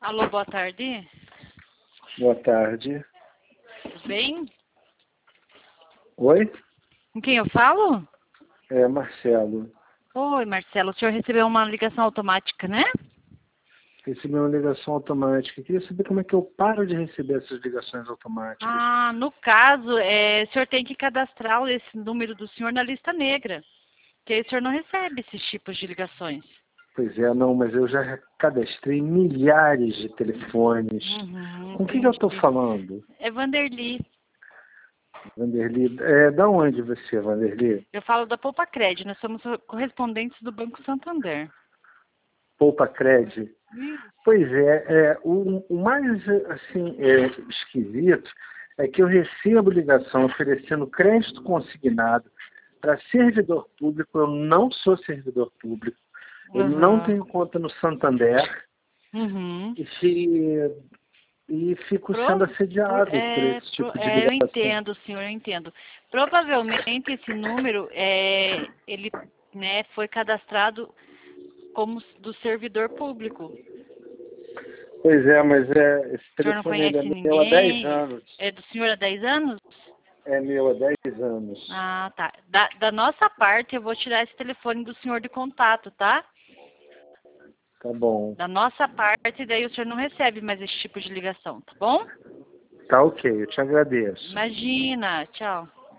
Alô, boa tarde. Boa tarde. Tudo bem? Oi? Com quem eu falo? É Marcelo. Oi, Marcelo. O senhor recebeu uma ligação automática, né? Recebi uma ligação automática. Queria saber como é que eu paro de receber essas ligações automáticas. Ah, no caso, o senhor tem que cadastrar esse número do senhor na lista negra. Que aí o senhor não recebe esses tipos de ligações. Pois é, não, mas eu já cadastrei milhares de telefones. Com quem que eu estou Entendi. falando? É Vanderly. Vanderly. Da onde você, Vanderly? Eu falo da Poupa Cred. Nós somos correspondentes do Banco Santander. Poupa Cred? Isso. Pois é, o mais assim, esquisito é que eu recebo ligação oferecendo crédito consignado para servidor público. Eu não sou servidor público, eu não Aham. tenho conta no Santander Uhum. e fico sendo assediado por esse tipo de Eu ligação. entendo, senhor, eu entendo. Provavelmente esse número ele, né, foi cadastrado como do servidor público. Pois é, mas esse O senhor não telefone ele é conhece meu há 10 ninguém? anos. É do senhor há 10 anos? É meu há 10 anos. Ah, tá. Da nossa parte, eu vou tirar esse telefone do senhor de contato, tá? Tá bom. Da nossa parte, daí o senhor não recebe mais esse tipo de ligação, tá bom? Tá ok, eu te agradeço. Imagina. Tchau.